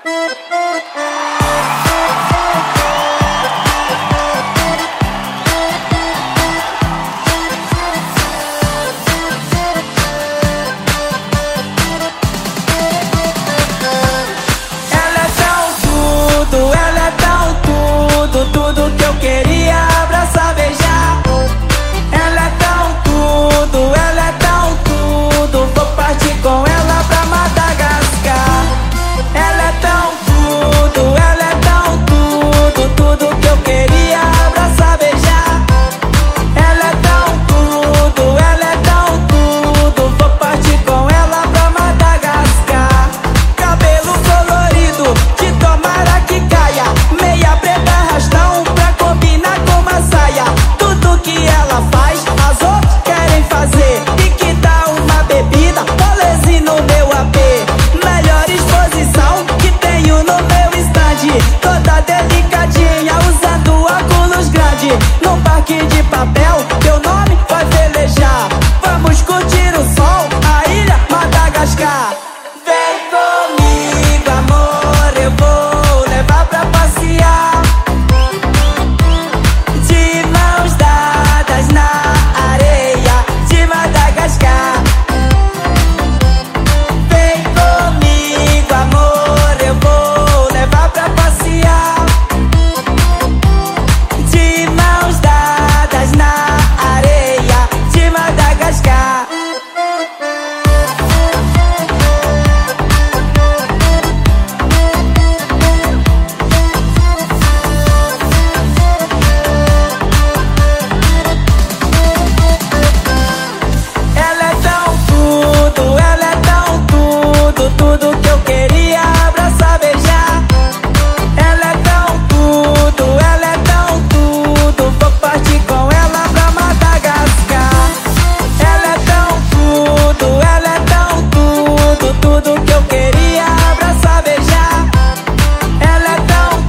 Tudo que eu queria, abraçar, beijar. Ela é tão tudo, vou partir com ela pra Madagascar. Ela é tão tudo que eu queria, abraçar, beijar. Ela é tão tudo, vou partir com ela pra Madagascar. Cabelo colorido, de tomara que caia, meia preta, arrastão pra combinar com uma saia. Tudo que ela faz, as outras querem fazer. E que tal uma bebida, rolezinho no meu AP? Melhor exposição que tenho no meu stand. Toda delicadinha, usando óculos grande. Num parque de papel, teu nome vai velejar. Vamos curtir o sol, a ilha Madagascar. Vem comigo, amor, eu vou levar pra passear. De mãos dadas na areia de Madagascar. Vem comigo, amor, eu vou levar pra passear. De mãos dadas na areia de Madagascar. Ela é tão tudo que eu queria, abraçar, beijar. Ela é tão tudo, vou partir com ela pra Madagascar. Ela é tão tudo que eu queria, abraçar, beijar. Ela é tão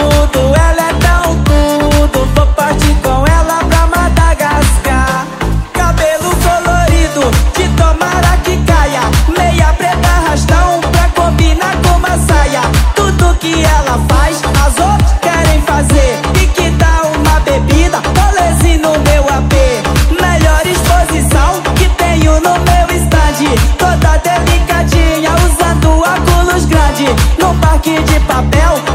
tudo, vou partir com ela pra Madagascar. Cabelo colorido, de tomara que caia, meia preta, arrastão pra combinar com uma saia. Tudo que ela faz, as outras querem fazer. E que tal uma bebida, rolezinho no meu AP? Melhor exposição que tenho no meu stand. Toda delicadinha, usando óculos grande. Num parque de papel,